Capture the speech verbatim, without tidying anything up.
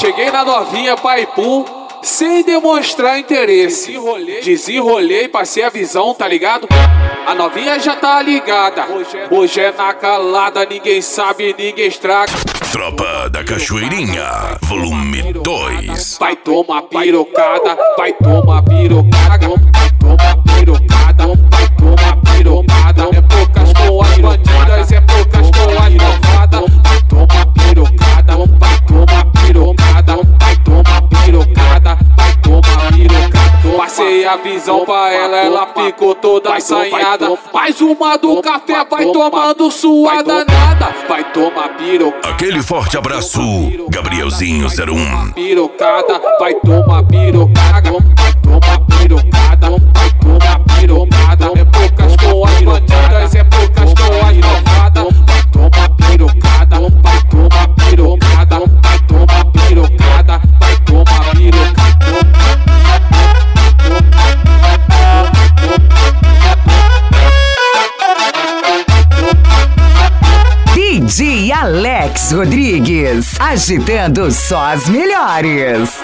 cheguei na novinha Paipu sem demonstrar interesse. Desenrolei, desenrolei, passei a visão, tá ligado? A novinha já tá ligada. Hoje é na calada, ninguém sabe, ninguém estraga. Tropa da Cachoeirinha, volume dois. Vai tomar pirocada, vai tomar pirocada, vai tomar pirocada, vai tomar pirocada. É poucas com as bandidas, é poucas com as malvadas. Vai tomar pirocada, vai tomar pirocada, vai tomar pirocada, vai tomar pirocada. Passei a visão pra ela, ela ficou toda assanhada. Mais uma do café, vai tomando sua danada. Vai tomar pirocada. Aquele forte abraço, Gabrielzinho zero um. Pirocada, vai tomar pirocada, vai tomar pirocada, vai tomar pirocada. É poucas com as bandidas, é poucas com as malvadas. Vai tomar pirocada, vai tomar pirocada, vai tomar pirocada, vai tomar pirocada. D J Alex Rodrigues, agitando só as melhores.